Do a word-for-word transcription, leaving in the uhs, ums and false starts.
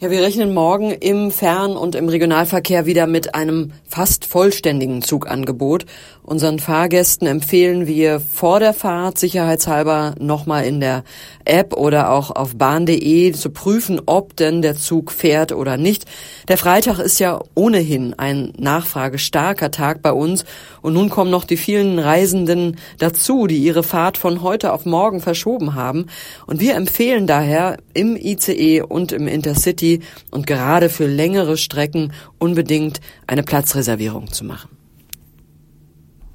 Ja, wir rechnen morgen im Fern- und im Regionalverkehr wieder mit einem fast vollständigen Zugangebot. Unseren Fahrgästen empfehlen wir vor der Fahrt sicherheitshalber nochmal in der App oder auch auf bahn punkt de zu prüfen, ob denn der Zug fährt oder nicht. Der Freitag ist ja ohnehin ein nachfragestarker Tag bei uns und nun kommen noch die vielen Reisenden dazu, die ihre Fahrt von heute auf morgen verschoben haben. Und wir empfehlen daher im I C E und im Intercity und gerade für längere Strecken unbedingt eine Platzreservierung zu machen.